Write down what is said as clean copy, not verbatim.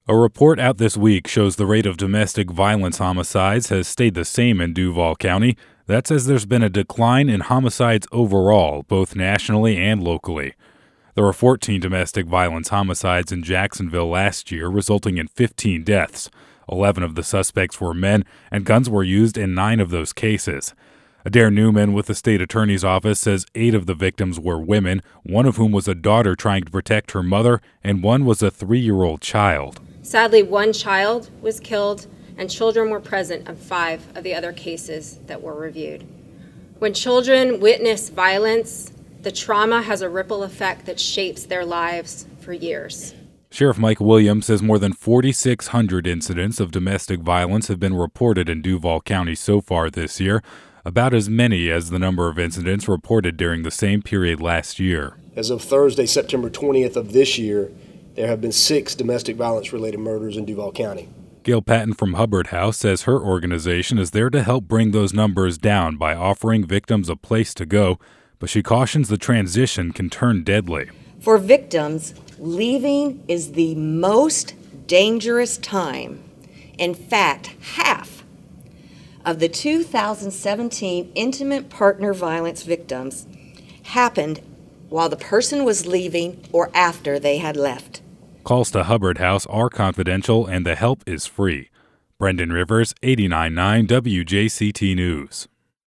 A report out this week shows the rate of domestic violence homicides has stayed the same in Duval County. That says there's been a decline in homicides overall, both nationally and locally. There were 14 domestic violence homicides in Jacksonville last year, resulting in 15 deaths. 11 of the suspects were men, and guns were used in 9 of those cases. Adair Newman with the state attorney's office says 8 of the victims were women, one of whom was a daughter trying to protect her mother, and one was a 3-year-old child. Sadly, one child was killed, and children were present in 5 of the other cases that were reviewed. When children witness violence, the trauma has a ripple effect that shapes their lives for years. Sheriff Mike Williams says more than 4,600 incidents of domestic violence have been reported in Duval County so far this year, about as many as the number of incidents reported during the same period last year. As of Thursday, September 20th of this year, there have been 6 domestic violence-related murders in Duval County. Gail Patton from Hubbard House says her organization is there to help bring those numbers down by offering victims a place to go, but she cautions the transition can turn deadly. For victims, leaving is the most dangerous time. In fact, half of the 2017 intimate partner violence victims happened while the person was leaving or after they had left. Calls to Hubbard House are confidential and the help is free. Brendan Rivers, 89.9 WJCT News.